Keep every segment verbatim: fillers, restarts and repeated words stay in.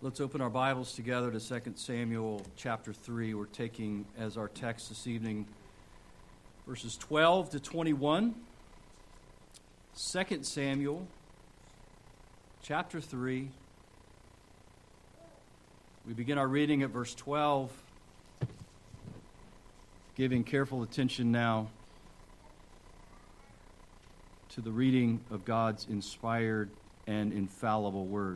Let's open our Bibles together to Second Samuel chapter three. We're taking as our text this evening verses twelve to twenty-one. Second Samuel chapter three. We begin our reading at verse twelve, giving careful attention now to the reading of God's inspired and infallible word.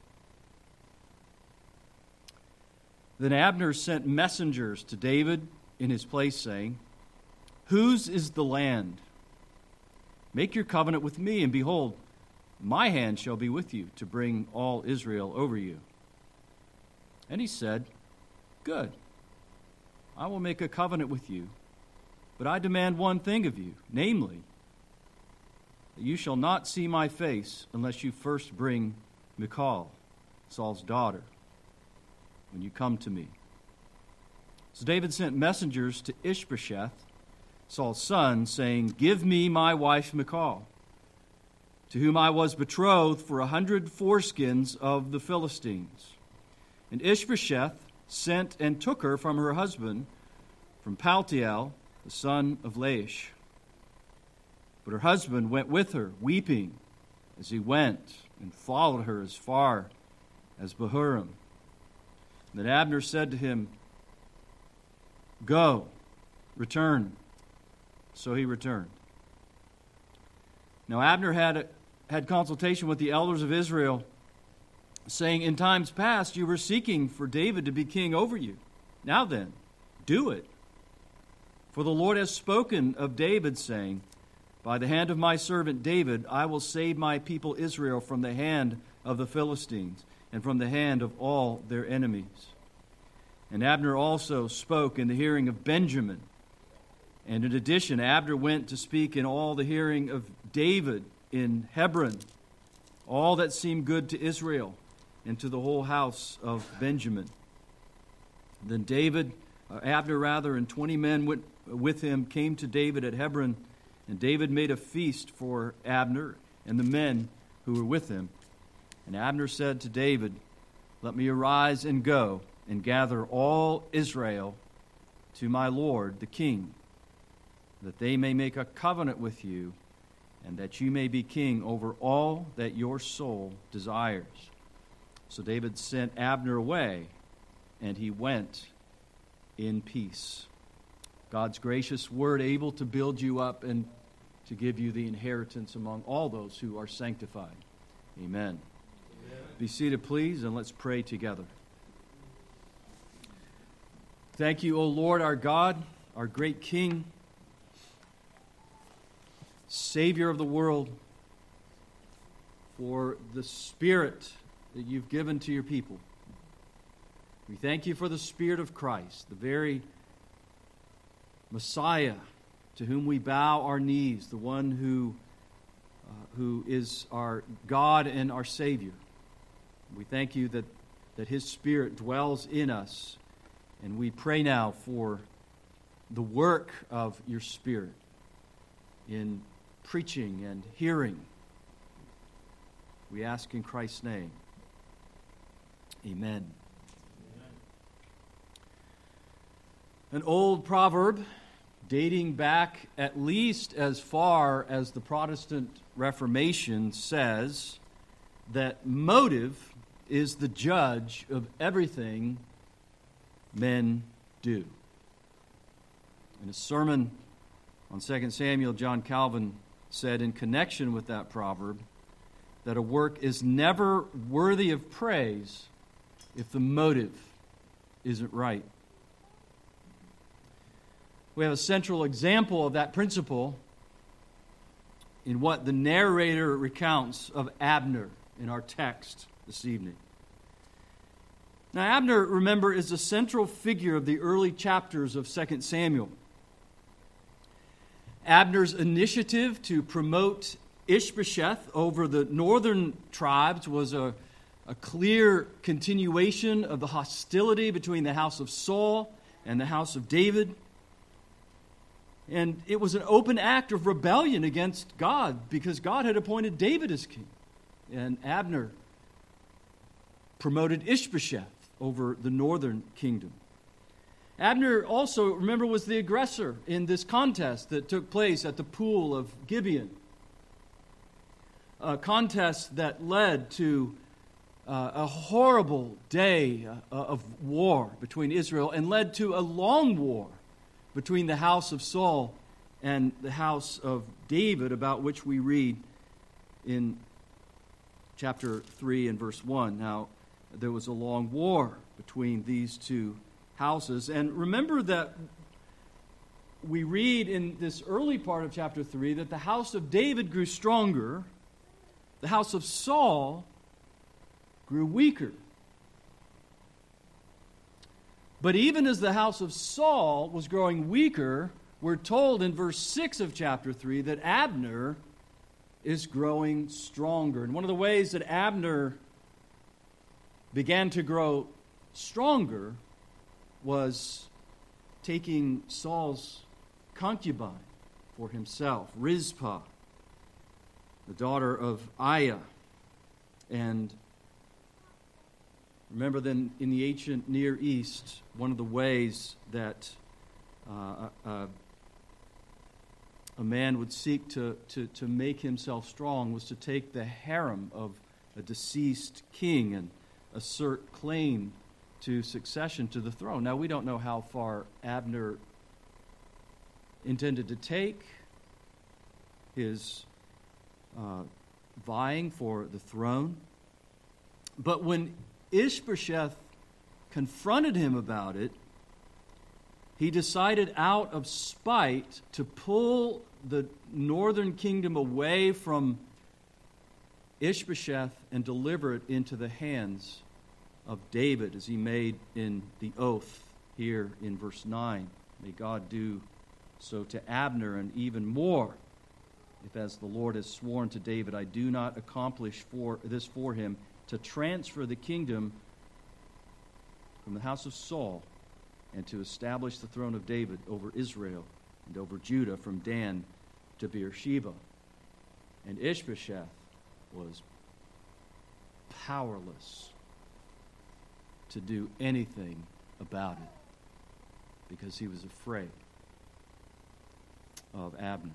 Then Abner sent messengers to David in his place, saying, "Whose is the land? Make your covenant with me, and behold, my hand shall be with you to bring all Israel over you." And he said, "Good, I will make a covenant with you, but I demand one thing of you, namely, that you shall not see my face unless you first bring Michal, Saul's daughter, when you come to me." So David sent messengers to Ishbosheth, Saul's son, saying, "Give me my wife Michal, to whom I was betrothed for a hundred foreskins of the Philistines." And Ishbosheth sent and took her from her husband, from Paltiel, the son of Laish. But her husband went with her, weeping as he went, and followed her as far as Bahurim. Then Abner said to him, "Go, return." So he returned. Now Abner had, had consultation with the elders of Israel, saying, "In times past you were seeking for David to be king over you. Now then, do it. For the Lord has spoken of David, saying, 'By the hand of my servant David I will save my people Israel from the hand of the Philistines, and from the hand of all their enemies.' And Abner also spoke in the hearing of Benjamin. And in addition, Abner went to speak in all the hearing of David in Hebron, all that seemed good to Israel, and to the whole house of Benjamin. Then David, uh, Abner rather, and twenty men went with him came to David at Hebron, and David made a feast for Abner and the men who were with him. And Abner said to David, 'Let me arise and go and gather all Israel to my lord the king, that they may make a covenant with you, and that you may be king over all that your soul desires.' So David sent Abner away, and he went in peace." God's gracious word, able to build you up and to give you the inheritance among all those who are sanctified. Amen. Amen. Be seated, please, and let's pray together. Thank you, O Lord, our God, our great King, Savior of the world, for the Spirit that you've given to your people. We thank you for the Spirit of Christ, the very Messiah to whom we bow our knees, the one who, uh, who is our God and our Savior. We thank you that, that His Spirit dwells in us, and we pray now for the work of your Spirit in preaching and hearing. We ask in Christ's name. Amen. Amen. An old proverb dating back at least as far as the Protestant Reformation says that motive is the judge of everything men do. In a sermon on Second Samuel, John Calvin said in connection with that proverb that a work is never worthy of praise if the motive isn't right. We have a central example of that principle in what the narrator recounts of Abner in our text this evening. Now, Abner, remember, is a central figure of the early chapters of Second Samuel. Abner's initiative to promote Ishbosheth over the northern tribes was a, a clear continuation of the hostility between the house of Saul and the house of David. And it was an open act of rebellion against God because God had appointed David as king. And Abner promoted Ishbosheth over the northern kingdom. Abner also, remember, was the aggressor in this contest that took place at the pool of Gibeon. A contest that led to uh, a horrible day uh, of war between Israel and led to a long war between the house of Saul and the house of David, about which we read in chapter three and verse one. Now, there was a long war between these two houses. And remember that we read in this early part of chapter three that the house of David grew stronger, the house of Saul grew weaker. But even as the house of Saul was growing weaker, we're told in verse six of chapter three that Abner is growing stronger. And one of the ways that Abner began to grow stronger was taking Saul's concubine for himself, Rizpah, the daughter of Aiah. And remember then in the ancient Near East, one of the ways that uh, uh, a man would seek to, to, to make himself strong was to take the harem of a deceased king and assert claim to succession to the throne. Now, we don't know how far Abner intended to take his uh, vying for the throne. But when Ishbosheth confronted him about it, he decided out of spite to pull the northern kingdom away from Ishbosheth and deliver it into the hands of David, as he made in the oath here in verse nine. May God do so to Abner and even more, if as the Lord has sworn to David, I do not accomplish for this for him, to transfer the kingdom from the house of Saul and to establish the throne of David over Israel and over Judah from Dan to Beersheba. And Ishbosheth was powerless to do anything about it because he was afraid of Abner.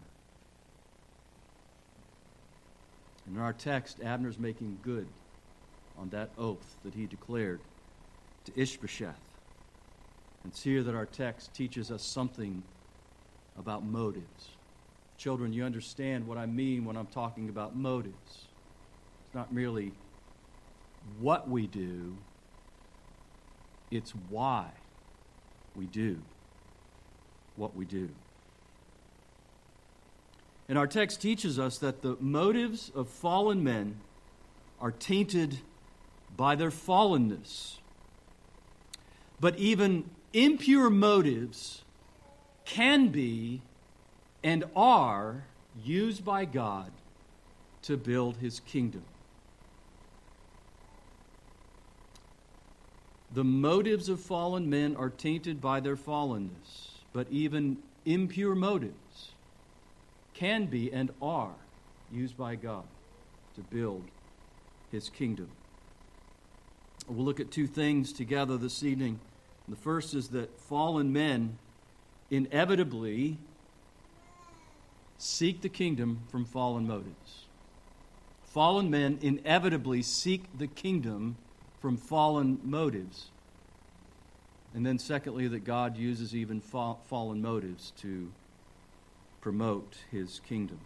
In our text, Abner's making good on that oath that he declared to Ishbosheth. And it's here that our text teaches us something about motives. Children, you understand what I mean when I'm talking about motives. It's not merely what we do, it's why we do what we do. And our text teaches us that the motives of fallen men are tainted by their fallenness. But even impure motives can be and are used by God to build his kingdom. The motives of fallen men are tainted by their fallenness, but even impure motives can be and are used by God to build his kingdom. We'll look at two things together this evening. The first is that fallen men inevitably seek the kingdom from fallen motives. Fallen men inevitably seek the kingdom from fallen motives. And then secondly, that God uses even fa- fallen motives to promote his kingdom.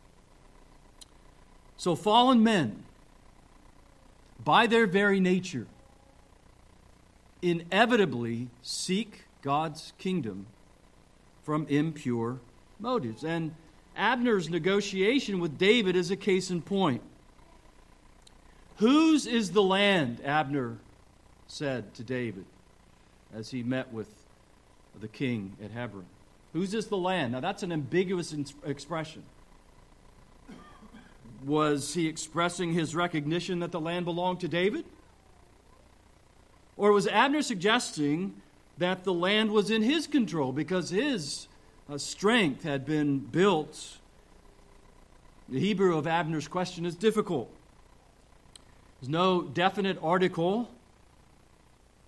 So fallen men, by their very nature, inevitably seek God's kingdom from impure motives. And Abner's negotiation with David is a case in point. Whose is the land, Abner said to David as he met with the king at Hebron. Whose is the land? Now that's an ambiguous expression. Was he expressing his recognition that the land belonged to David? Or was Abner suggesting that the land was in his control because his uh, strength had been built? The Hebrew of Abner's question is difficult. There's no definite article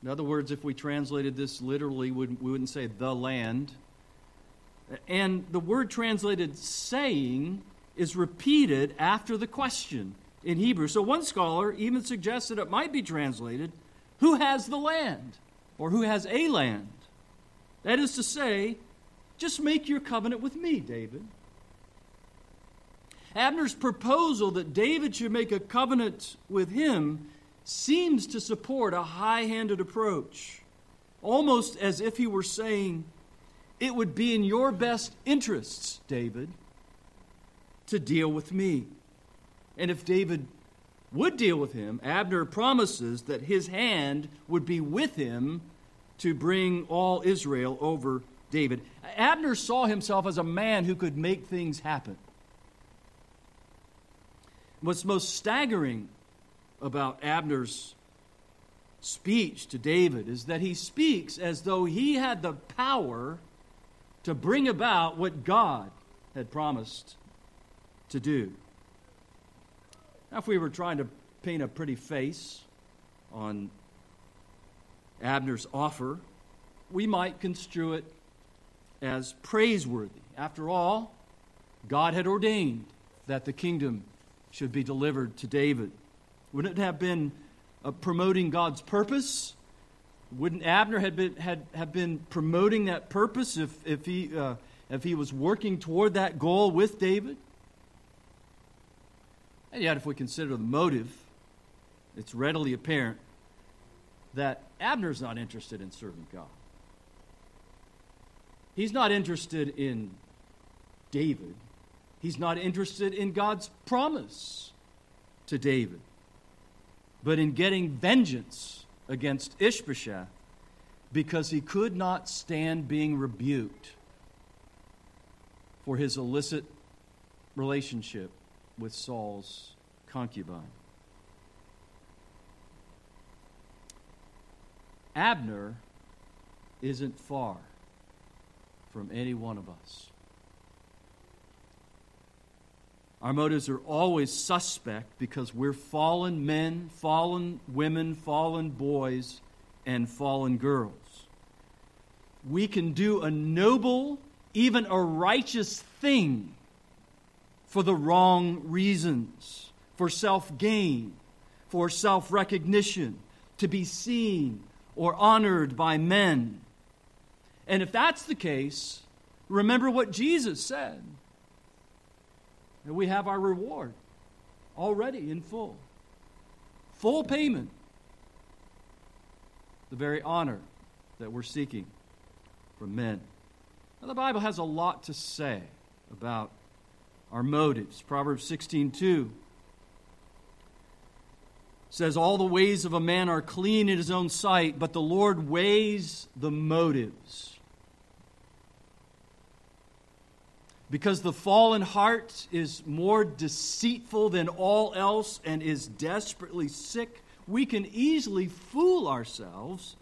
In other words, if we translated this literally, we wouldn't say the land. And the word translated saying is repeated after the question in Hebrew. So one scholar even suggests that it might be translated, who has the land? Or who has a land? That is to say, just make your covenant with me, David. Abner's proposal that David should make a covenant with him seems to support a high-handed approach, almost as if he were saying, it would be in your best interests, David, to deal with me. And if David would deal with him, Abner promises that his hand would be with him to bring all Israel over David. Abner saw himself as a man who could make things happen. What's most staggering about Abner's speech to David is that he speaks as though he had the power to bring about what God had promised to do. Now, if we were trying to paint a pretty face on Abner's offer, we might construe it as praiseworthy. After all, God had ordained that the kingdom should be delivered to David. Wouldn't it have been uh, promoting God's purpose? Wouldn't Abner have been, had, have been promoting that purpose if, if, he, uh, if he was working toward that goal with David? And yet, if we consider the motive, it's readily apparent that Abner's not interested in serving God. He's not interested in David. He's not interested in God's promise to David, but in getting vengeance against Ishbosheth because he could not stand being rebuked for his illicit relationship with Saul's concubine. Abner isn't far from any one of us. Our motives are always suspect because we're fallen men, fallen women, fallen boys, and fallen girls. We can do a noble, even a righteous thing for the wrong reasons, for self-gain, for self-recognition, to be seen or honored by men. And if that's the case, remember what Jesus said. And we have our reward already in full. Full payment. The very honor that we're seeking from men. Now, the Bible has a lot to say about our motives. Proverbs sixteen two says, all the ways of a man are clean in his own sight, but the Lord weighs the motives. Because the fallen heart is more deceitful than all else and is desperately sick, we can easily fool ourselves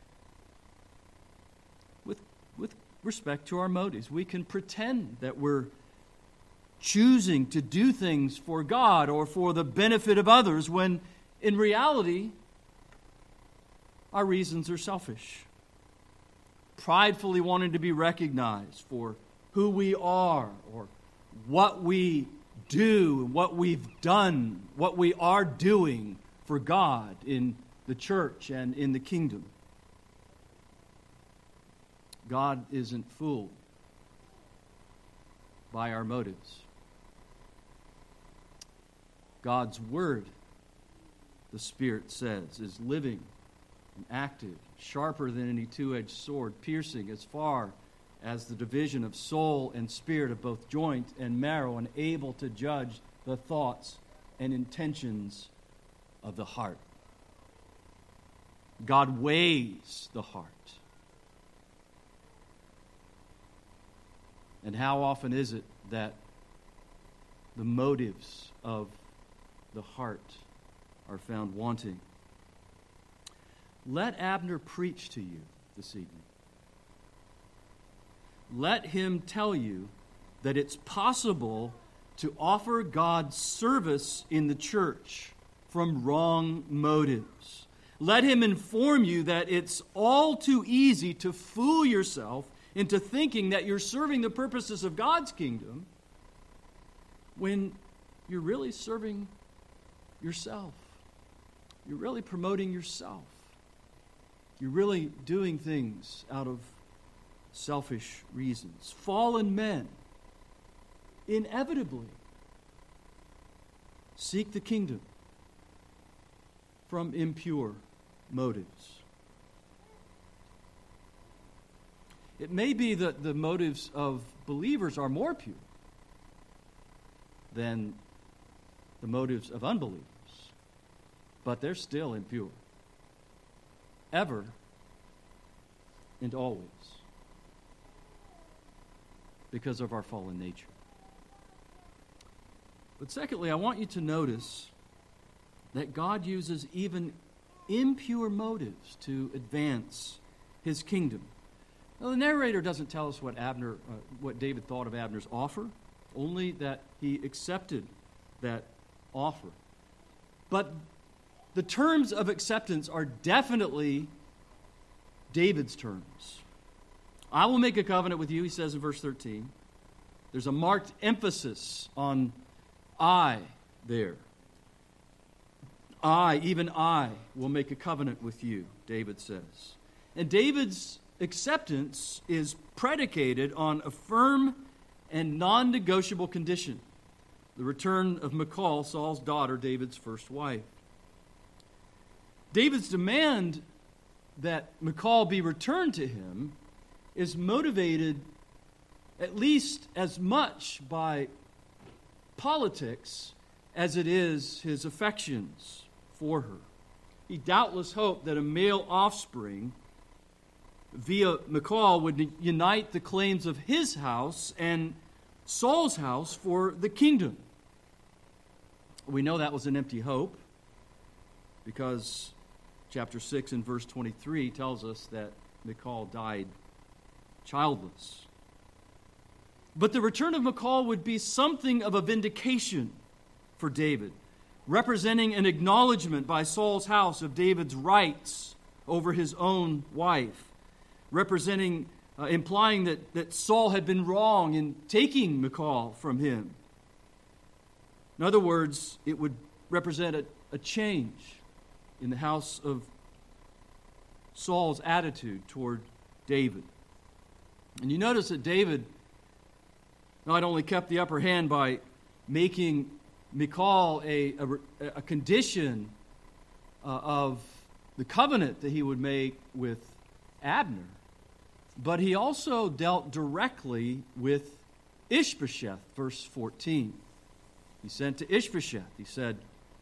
with, with respect to our motives. We can pretend that we're choosing to do things for God or for the benefit of others when in reality our reasons are selfish. Pridefully wanting to be recognized for who we are, or what we do, what we've done, what we are doing for God in the church and in the kingdom. God isn't fooled by our motives. God's word, the Spirit says, is living and active, sharper than any two-edged sword, piercing as far as the division of soul and spirit, of both joint and marrow, and able to judge the thoughts and intentions of the heart. God weighs the heart. And how often is it that the motives of the heart are found wanting? Let Abner preach to you this evening. Let him tell you that it's possible to offer God service in the church from wrong motives. Let him inform you that it's all too easy to fool yourself into thinking that you're serving the purposes of God's kingdom when you're really serving yourself. You're really promoting yourself. You're really doing things out of selfish reasons. Fallen men inevitably seek the kingdom from impure motives. It may be that the motives of believers are more pure than the motives of unbelievers, but they're still impure, ever and always, because of our fallen nature. But secondly, I want you to notice that God uses even impure motives to advance his kingdom. Now, the narrator doesn't tell us what Abner, uh, what David thought of Abner's offer, only that he accepted that offer. But the terms of acceptance are definitely David's terms. I will make a covenant with you, he says in verse thirteen. There's a marked emphasis on I there. I, even I, will make a covenant with you, David says. And David's acceptance is predicated on a firm and non-negotiable condition: the return of Michal, Saul's daughter, David's first wife. David's demand that Michal be returned to him is motivated at least as much by politics as it is his affections for her. He doubtless hoped that a male offspring via Michal would unite the claims of his house and Saul's house for the kingdom. We know that was an empty hope because chapter six and verse twenty-three tells us that Michal died childless. But the return of Michal would be something of a vindication for David, representing an acknowledgement by Saul's house of David's rights over his own wife, representing, uh, implying that, that Saul had been wrong in taking Michal from him. In other words, it would represent a, a change in the house of Saul's attitude toward David. And you notice that David not only kept the upper hand by making Michal a, a, a condition uh, of the covenant that he would make with Abner, but he also dealt directly with Ishbosheth, verse fourteen. He sent to Ishbosheth, he said,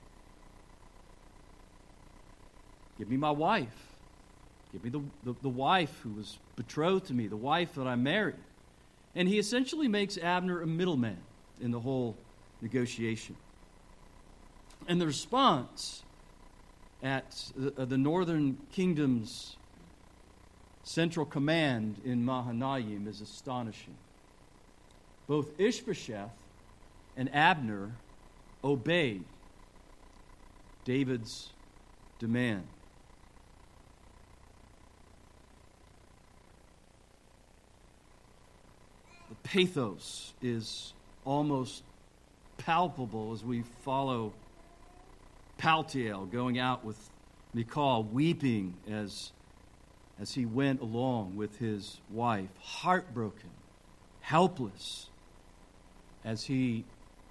"Give me my wife. Give me the, the, the wife who was betrothed to me, the wife that I married." And he essentially makes Abner a middleman in the whole negotiation. And the response at the, the northern kingdom's central command in Mahanaim is astonishing. Both Ishbosheth and Abner obeyed David's demand. The pathos is almost palpable as we follow Paltiel going out with Michal, weeping as, as he went along with his wife, heartbroken, helpless, as he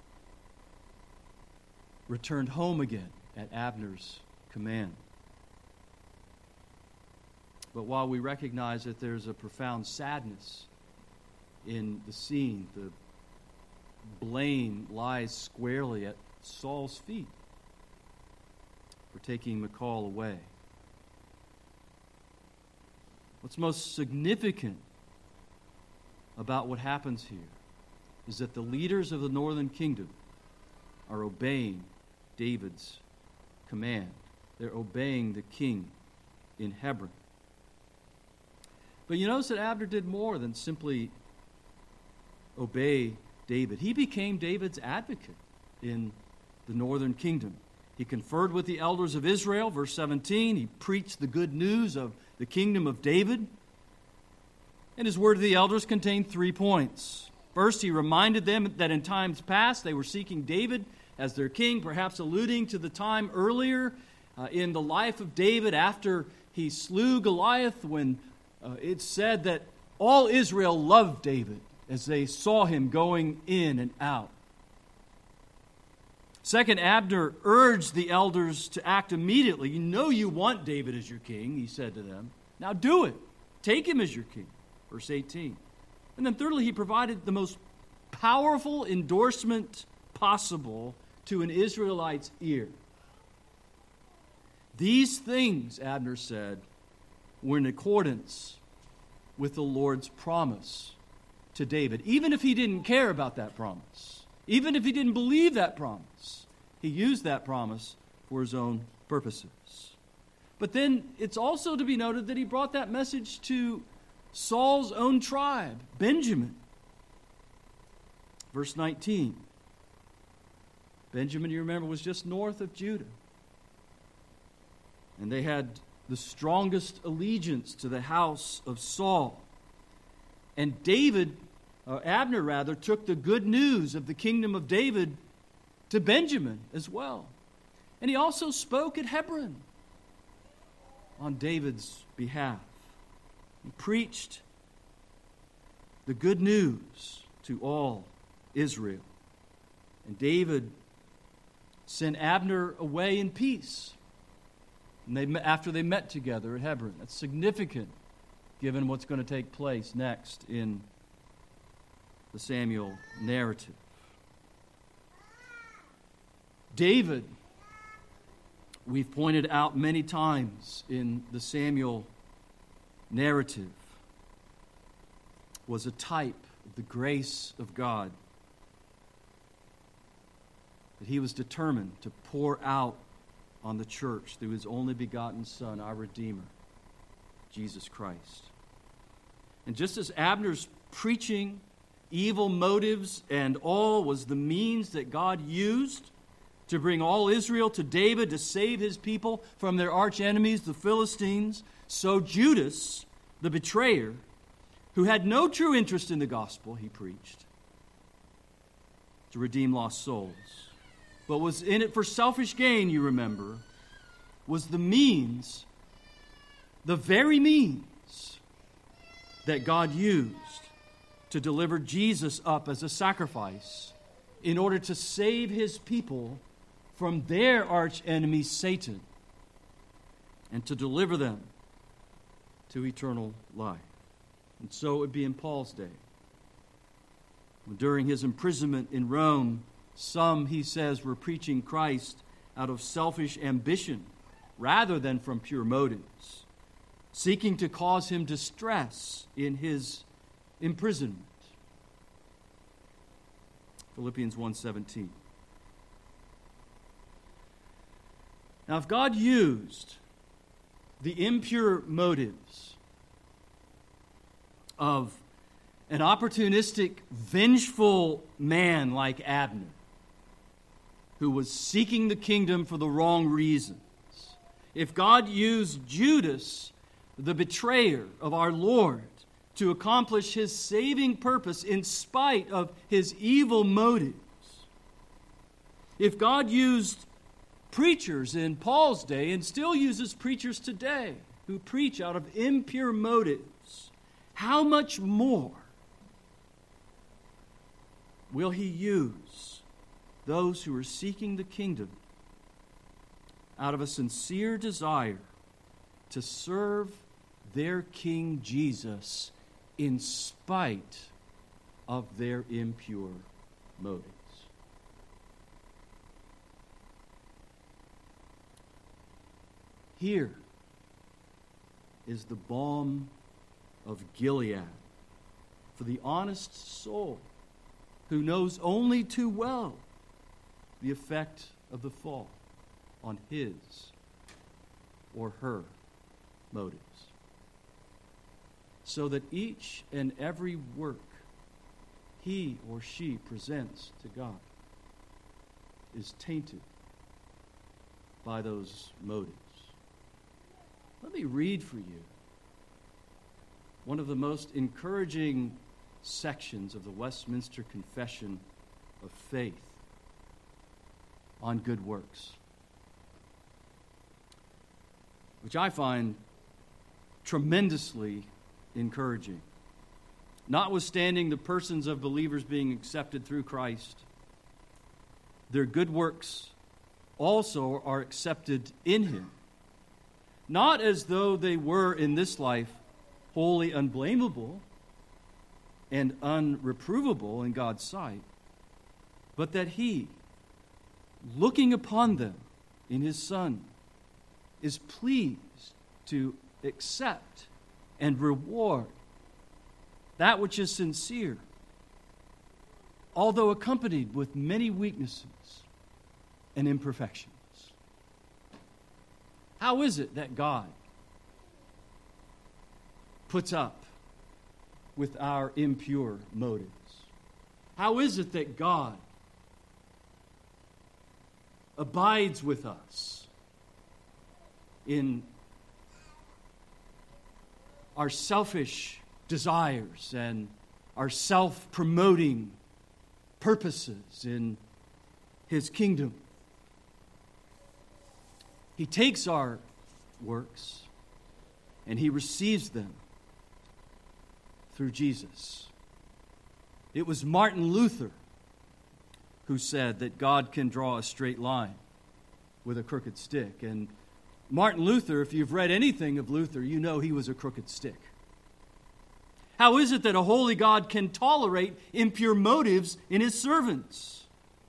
returned home again at Abner's command. But while we recognize that there's a profound sadness in the scene, the blame lies squarely at Saul's feet for taking Michal away. What's most significant about what happens here is that the leaders of the northern kingdom are obeying David's command. They're obeying the king in Hebron. But you notice that Abner did more than simply obey David. He became David's advocate in the northern kingdom. He conferred with the elders of Israel, verse seventeen. He preached the good news of the kingdom of David. And his word to the elders contained three points. First, he reminded them that in times past they were seeking David as their king, perhaps alluding to the time earlier uh, in the life of David after he slew Goliath, when uh, it's said that all Israel loved David as they saw him going in and out. Second, Abner urged the elders to act immediately. You know you want David as your king, he said to them. Now do it. Take him as your king. Verse eighteen. And then thirdly, he provided the most powerful endorsement possible to an Israelite's ear. These things, Abner said, were in accordance with the Lord's promise to David. Even if he didn't care about that promise, even if he didn't believe that promise, he used that promise for his own purposes. But then it's also to be noted that he brought that message to Saul's own tribe, Benjamin. Verse nineteen. Benjamin, you remember, was just north of Judah. And they had the strongest allegiance to the house of Saul. And David, or Abner rather, took the good news of the kingdom of David to Benjamin as well. And he also spoke at Hebron on David's behalf. He preached the good news to all Israel. And David sent Abner away in peace. And they, after they met together at Hebron. That's significant given what's going to take place next in the Samuel narrative. David, we've pointed out many times in the Samuel narrative, was a type of the grace of God that he was determined to pour out on the church through his only begotten Son, our Redeemer, Jesus Christ. And just as Abner's preaching evil motives and all was the means that God used to bring all Israel to David to save his people from their arch enemies, the Philistines, so Judas, the betrayer, who had no true interest in the gospel he preached, to redeem lost souls, but was in it for selfish gain, you remember, was the means, the very means that God used to deliver Jesus up as a sacrifice in order to save his people from their arch enemy Satan and to deliver them to eternal life. And so it would be in Paul's day. During his imprisonment in Rome, some, he says, were preaching Christ out of selfish ambition rather than from pure motives, seeking to cause him distress in his imprisonment. Philippians one seventeen. Now, if God used the impure motives of an opportunistic, vengeful man like Abner, who was seeking the kingdom for the wrong reasons, if God used Judas, the betrayer of our Lord, to accomplish his saving purpose in spite of his evil motives, if God used preachers in Paul's day and still uses preachers today who preach out of impure motives, how much more will he use those who are seeking the kingdom out of a sincere desire to serve their King Jesus in spite of their impure motives? Here is the balm of Gilead for the honest soul who knows only too well the effect of the fall on his or her motives, so that each and every work he or she presents to God is tainted by those motives. Let me read for you one of the most encouraging sections of the Westminster Confession of Faith on good works, which I find tremendously encouraging. Notwithstanding the persons of believers being accepted through Christ, their good works also are accepted in Him, not as though they were in this life wholly unblameable and unreprovable in God's sight, but that He, looking upon them in His Son, is pleased to accept and reward that which is sincere, although accompanied with many weaknesses and imperfections. How is it that God puts up with our impure motives? How is it that God abides with us in our selfish desires and our self-promoting purposes in His kingdom? He takes our works and He receives them through Jesus. It was Martin Luther who said that God can draw a straight line with a crooked stick. And Martin Luther, if you've read anything of Luther, you know he was a crooked stick. How is it that a holy God can tolerate impure motives in His servants?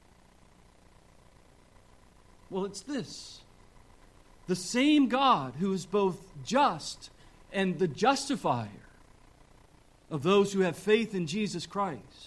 Well, it's this. The same God who is both just and the justifier of those who have faith in Jesus Christ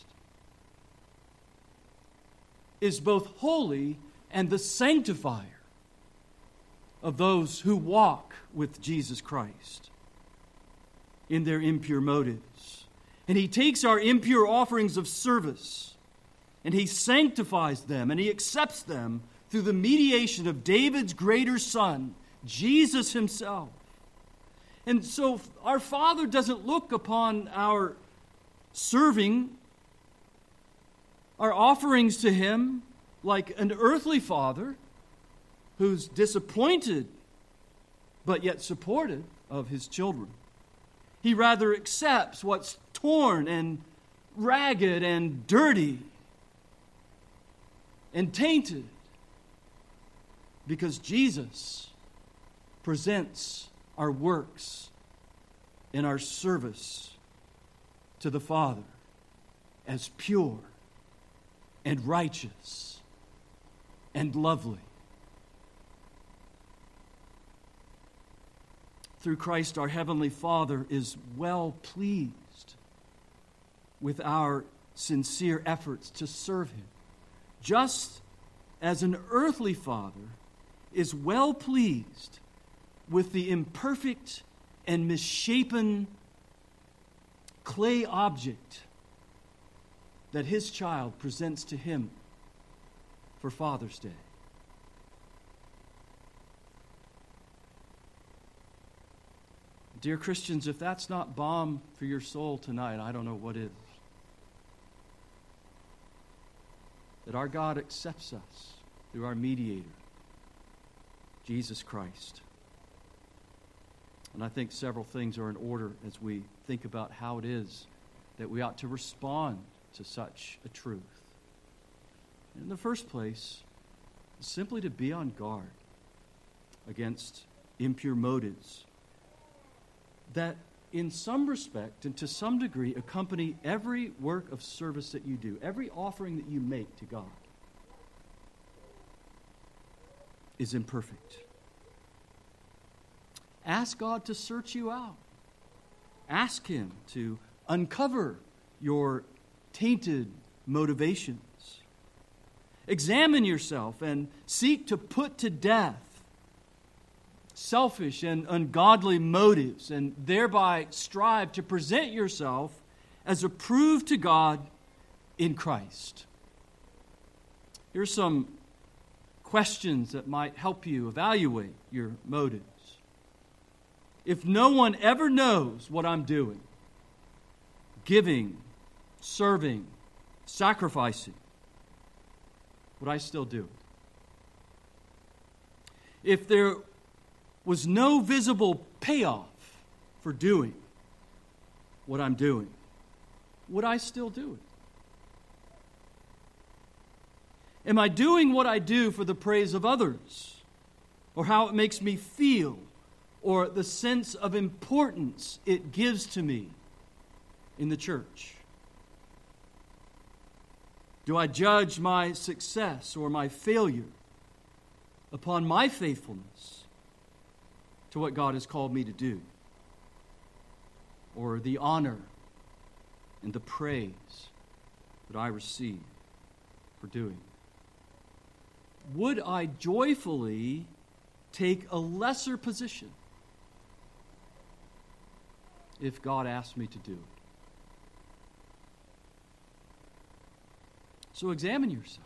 is both holy and the sanctifier of those who walk with Jesus Christ in their impure motives. And He takes our impure offerings of service and He sanctifies them and He accepts them through the mediation of David's greater Son, Jesus Himself. And so our Father doesn't look upon our serving, our offerings to Him, like an earthly father who's disappointed but yet supportive of his children. He rather accepts what's torn and ragged and dirty and tainted, because Jesus presents our works in our service to the Father as pure and righteous and lovely. Through Christ, our Heavenly Father is well pleased with our sincere efforts to serve Him, just as an earthly father is well pleased with the imperfect and misshapen clay object that his child presents to him for Father's Day. Dear Christians, if that's not balm for your soul tonight, I don't know what is. That our God accepts us through our mediator, Jesus Christ. And I think several things are in order as we think about how it is that we ought to respond to such a truth. In the first place, simply to be on guard against impure motives that in some respect and to some degree accompany every work of service that you do, every offering that you make to God is imperfect. Ask God to search you out. Ask Him to uncover your tainted motivations. Examine yourself and seek to put to death selfish and ungodly motives, and thereby strive to present yourself as approved to God in Christ. Here's some questions that might help you evaluate your motives. If no one ever knows what I'm doing, giving, serving, sacrificing, would I still do it? If there was no visible payoff for doing what I'm doing, would I still do it? Am I doing what I do for the praise of others, or how it makes me feel, or the sense of importance it gives to me in the church? Do I judge my success or my failure upon my faithfulness to what God has called me to do, or the honor and the praise that I receive for doing? Would I joyfully take a lesser position if God asked me to do it? So examine yourselves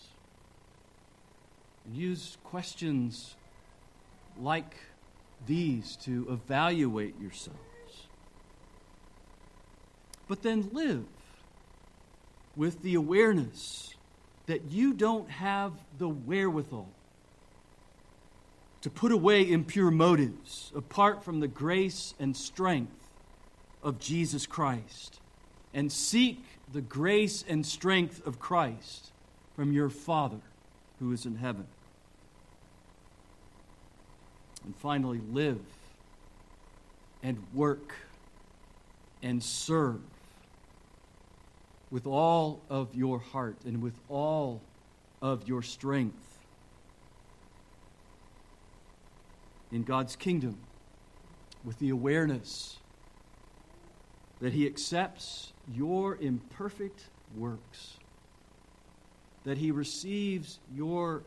and use questions like these to evaluate yourselves. But then live with the awareness that you don't have the wherewithal to put away impure motives apart from the grace and strength of Jesus Christ, and seek the grace and strength of Christ from your Father who is in heaven. And finally, live and work and serve with all of your heart and with all of your strength in God's kingdom, with the awareness that He accepts your imperfect works, that He receives your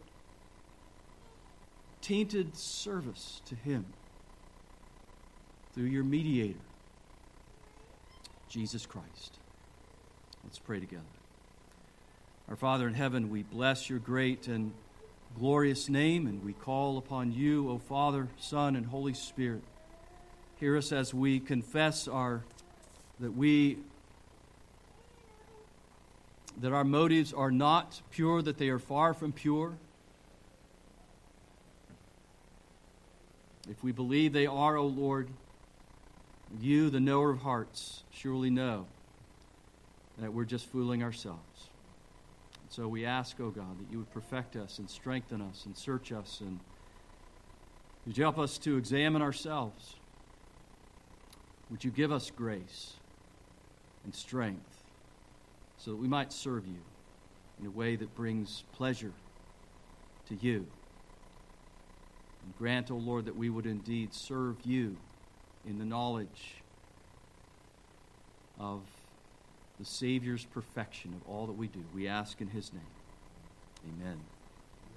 tainted service to Him through your mediator, Jesus Christ. Let's pray together. Our Father in heaven, we bless your great and glorious name, and we call upon you, O Father, Son, and Holy Spirit. Hear us as we confess our that we that our motives are not pure, that they are far from pure. If we believe they are, O Lord, you, the knower of hearts, surely know that we're just fooling ourselves. And so we ask, O God, that you would perfect us and strengthen us and search us, and would you help us to examine ourselves? Would you give us grace and strength so that we might serve you in a way that brings pleasure to you? And grant, O Lord, that we would indeed serve you in the knowledge of the Savior's perfection of all that we do. We ask in His name. Amen.